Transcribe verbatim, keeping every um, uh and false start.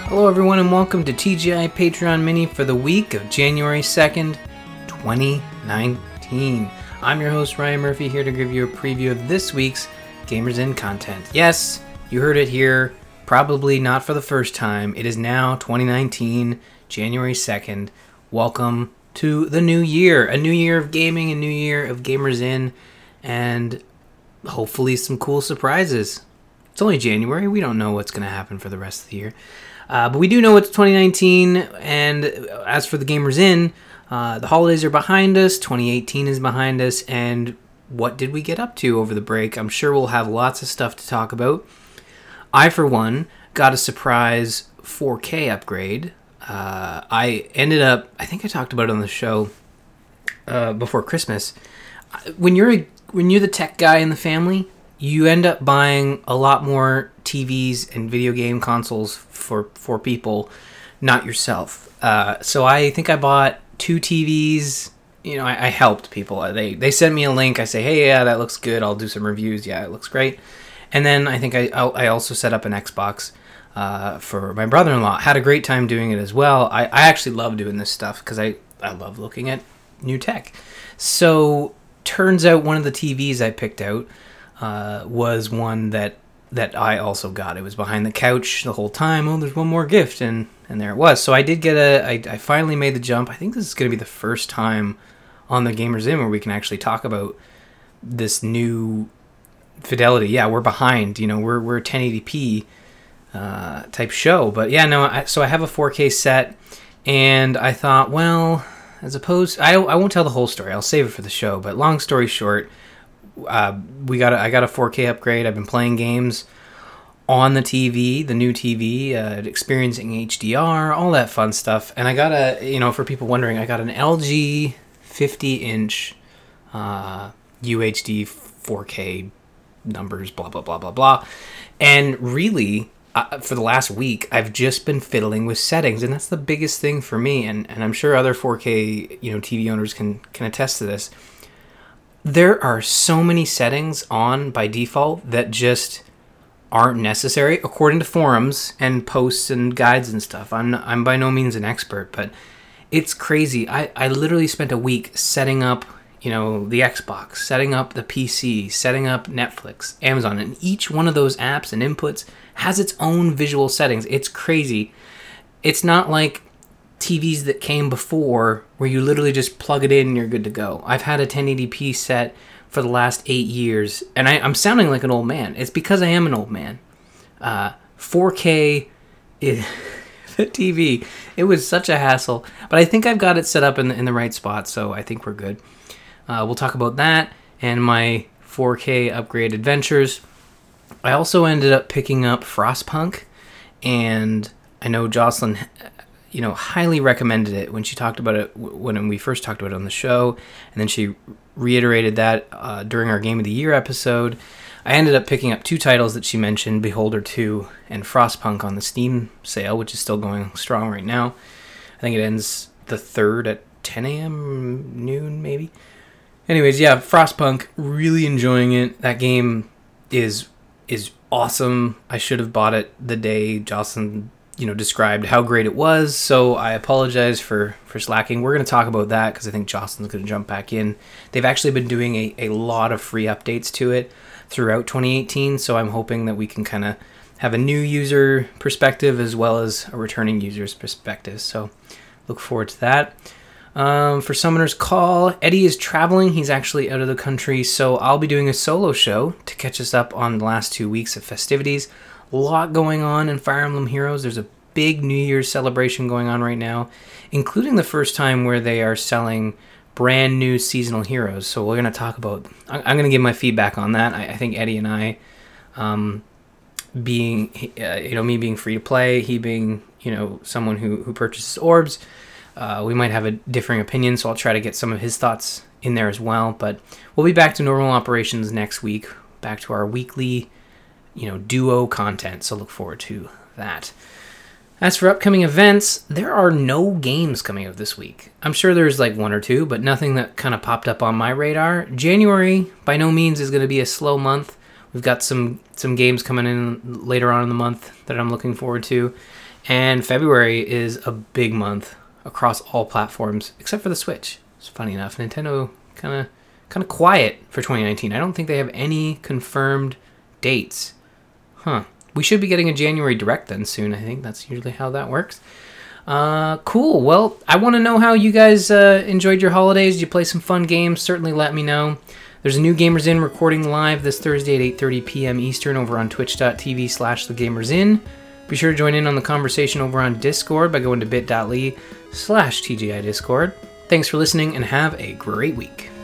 Hello everyone and welcome to T G I Patreon Mini for the week of January second, twenty nineteen. I'm your host Ryan Murphy, here to give you a preview of this week's Gamers Inn content. Yes, you heard it here, probably not for the first time. It is now twenty nineteen, January second. Welcome to the new year. A new year of gaming, a new year of Gamers Inn, and hopefully some cool surprises. It's only January, we don't know what's going to happen for the rest of the year. Uh, but we do know it's twenty nineteen, and as for the Gamers Inn, uh, the holidays are behind us, twenty eighteen is behind us, and what did we get up to over the break? I'm sure we'll have lots of stuff to talk about. I, for one, got a surprise four K upgrade. Uh, I ended up, I think I talked about it on the show uh, before Christmas. When you're a, when you're the tech guy in the family, you end up buying a lot more T Vs and video game consoles for, for people, not yourself. Uh, so I think I bought two T Vs. You know, I, I helped people. They they sent me a link. I say, hey, yeah, that looks good. I'll do some reviews. Yeah, it looks great. And then I think I I also set up an Xbox uh, for my brother-in-law. Had a great time doing it as well. I, I actually love doing this stuff because I, I love looking at new tech. So turns out one of the T Vs I picked out Uh, was one that that I also got. It was behind the couch the whole time. Oh, there's one more gift, and and there it was. So I did get a. I, I finally made the jump. I think this is going to be the first time on the Gamers Inn where we can actually talk about this new fidelity. Yeah, we're behind. You know, we're we're ten eighty p uh, type show. But yeah, no. I, so I have a four K set, and I thought, well, as opposed, I I won't tell the whole story. I'll save it for the show. But long story short. Uh, we got a, I got a four K upgrade. I've been playing games on the T V, the new T V, uh, experiencing H D R, all that fun stuff. And I got a, you know, for people wondering, I got an L G fifty inch uh, U H D four K numbers, blah, blah, blah, blah, blah. And really, uh, for the last week, I've just been fiddling with settings. And that's the biggest thing for me. And, and I'm sure other four K, you know, T V owners can, can attest to this. There are so many settings on by default that just aren't necessary, according to forums and posts and guides and stuff. I'm not, I'm by no means an expert, but it's crazy. I, I literally spent a week setting up, you know, the Xbox, setting up the P C, setting up Netflix, Amazon, and each one of those apps and inputs has its own visual settings. It's crazy. It's not like T Vs that came before where you literally just plug it in and you're good to go. I've had a ten eighty p set for the last eight years, and I, I'm sounding like an old man. It's because I am an old man. Uh, four K is, the T V, it was such a hassle, but I think I've got it set up in the, in the right spot, so I think we're good. Uh, we'll talk about that and my four K upgrade adventures. I also ended up picking up Frostpunk, and I know Jocelyn, you know, highly recommended it when she talked about it when we first talked about it on the show, and then she reiterated that uh, during our Game of the Year episode. I ended up picking up two titles that she mentioned, Beholder two and Frostpunk, on the Steam sale, which is still going strong right now. I think it ends the third at ten a.m., noon maybe. Anyways, yeah, Frostpunk, really enjoying it. That game is is awesome. I should have bought it the day Jocelyn you know, described how great it was, so I apologize for, for slacking. We're going to talk about that because I think Jocelyn's going to jump back in. They've actually been doing a, a lot of free updates to it throughout twenty eighteen, so I'm hoping that we can kind of have a new user perspective as well as a returning user's perspective, so look forward to that. Um, for Summoner's Call, Eddie is traveling. He's actually out of the country, so I'll be doing a solo show to catch us up on the last two weeks of festivities. A lot going on in Fire Emblem Heroes. There's a big New Year's celebration going on right now, including the first time where they are selling brand new seasonal heroes. So we're going to talk about, I'm going to give my feedback on that. I, I think Eddie and I, um, being, uh, you know, me being free to play, he being, you know, someone who, who purchases orbs, uh, we might have a differing opinion, so I'll try to get some of his thoughts in there as well. But we'll be back to normal operations next week, back to our weekly you know, duo content, so look forward to that. As for upcoming events, there are no games coming out this week. I'm sure there's like one or two, but nothing that kind of popped up on my radar. January, by no means, is going to be a slow month. We've We've got some some games coming in later on in the month that I'm looking forward to. And February is a big month across all platforms, except for the Switch. It's funny enough. Nintendo kind of kind of quiet for twenty nineteen. I don't think they have any confirmed dates. Huh. We should be getting a January Direct then soon. I think that's usually how that works. Uh, cool. Well, I want to know how you guys uh, enjoyed your holidays. Did you play some fun games? Certainly let me know. There's a new Gamers In recording live this Thursday at eight thirty p.m. Eastern over on twitch.tv slash the Gamers In. Be sure to join in on the conversation over on Discord by going to bit.ly slash TGI Discord. Thanks for listening and have a great week.